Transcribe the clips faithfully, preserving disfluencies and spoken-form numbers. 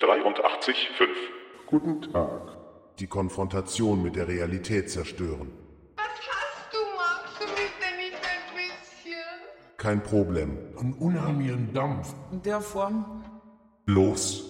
dreiundachtzig Komma fünf. Guten Tag. Die Konfrontation mit der Realität zerstören. Was hast du, magst du mich denn nicht ein bisschen? Kein Problem. Einen unheimlichen Dampf. In der Form? Los.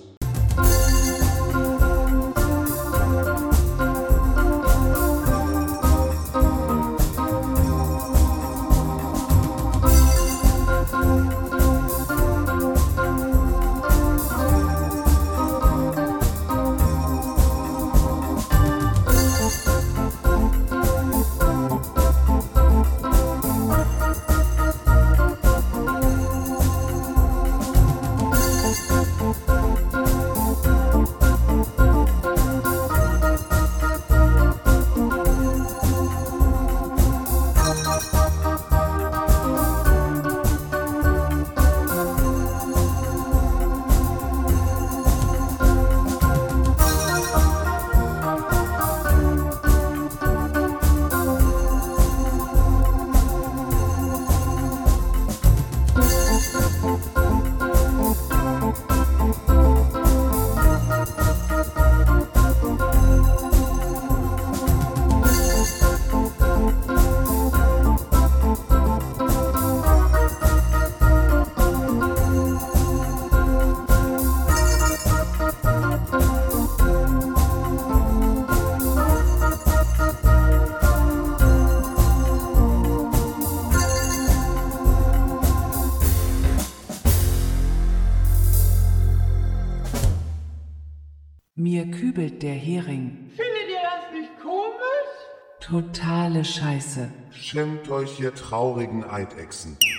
Mir kübelt der Hering. Findet ihr das nicht komisch? Totale Scheiße. Schämt euch, ihr traurigen Eidechsen.